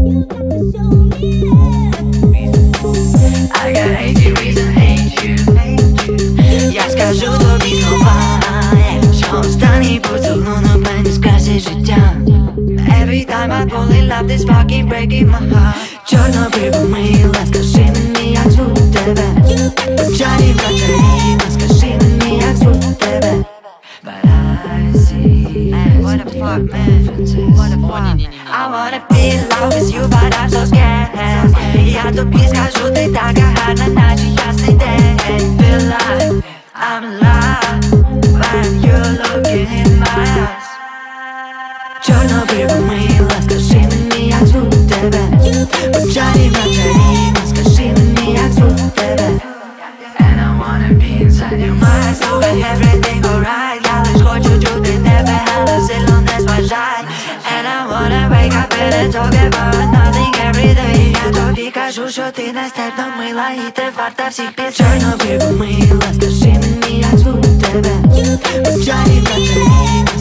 I got 80 reasons to hate you. Я скажу тобі слова, що останній поцілунок мені скрасить життя. Every time I fall in love, this fucking breaking my heart. Чорнобрива мила, скажи мені, як звуть тебе. Чарівна чарівна, скажи мені, як звуть тебе. But I see, what the fuck, man, what the fuck. I wanna be in love with you, but I'm so scared. Я тобі скажу, ти така гарна, наче ясний день. Feel like I'm alive when you're looking in my eyes. Чорнобрива мила, скажи мені, як звуть тебе. Чарівна чарівна, скажи мені, як звуть тебе. And I wanna be inside your mind, so when everything alright. Я лиш хочу чути тебе, але сильно не зважай. And I wanna wake up and talk about nothing every day. Я тобі кажу, що ти нестерпно мила і ти варта всіх пісень. Чорнобрива мила, скажи мені, як звуть тебе. Чарівна чарівна,